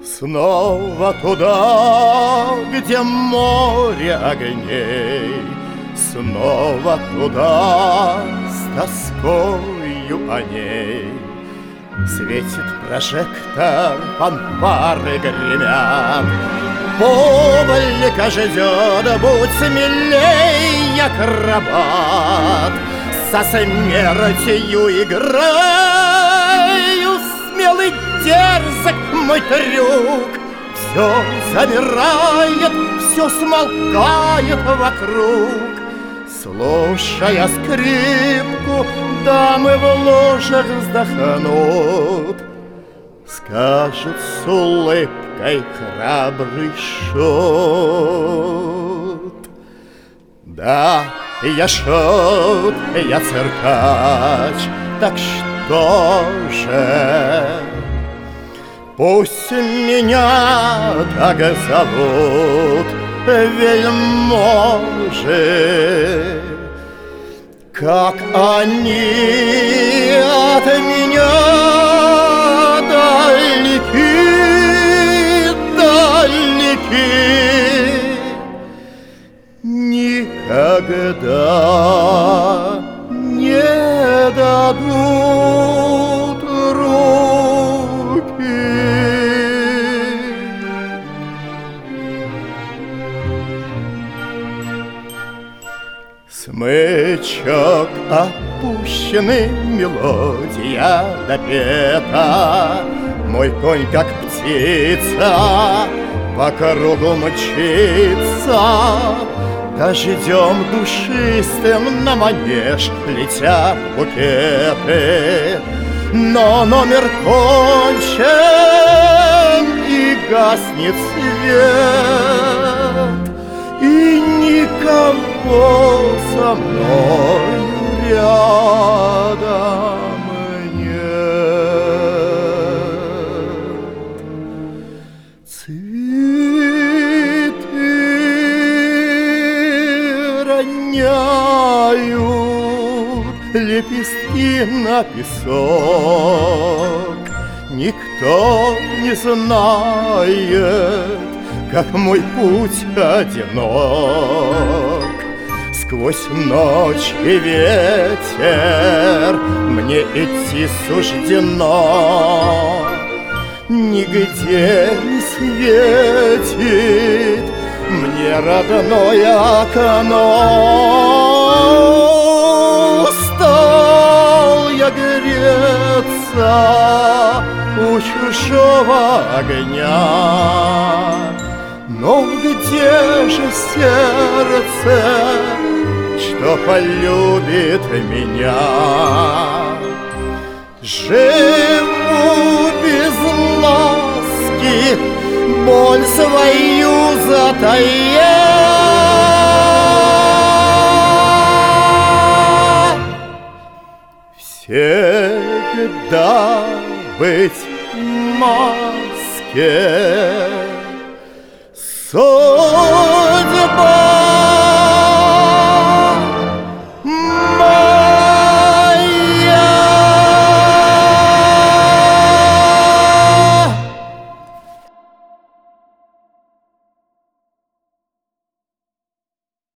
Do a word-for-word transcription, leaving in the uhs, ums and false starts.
Снова туда, где море огней, снова туда с тоскою о ней. Светит прожектор, фанфары гремят, публика ждет, будь смелей, акробат. Со смертью играю, смелый дерзок мой трюк. Все замирает, все смолкает вокруг. Слушая скрипку, дамы в ложах вздохнут, скажут с улыбкой храбрый шут. Да, я шут, я циркач, так что же? Пусть меня так зовут вельможи, как они от меня далеки, далеки. Никогда не дадут руки. Смычок опущенный, мелодия допета. Мой конь, как птица, по кругу мчится. Дождем душистым на манеж летят букеты. Но номер кончен, и гаснет свет, и никого со мной рядом нет. Цветы роняют лепестки на песок. Никто не знает, как мой путь одинок. Сквозь ночь и ветер мне идти суждено. Нигде не светит мне родное окно. Устал я греться у чужого огня. Но где же сердце, что полюбит меня? Живу без ласки, боль свою затая. Всегда быть в маске. So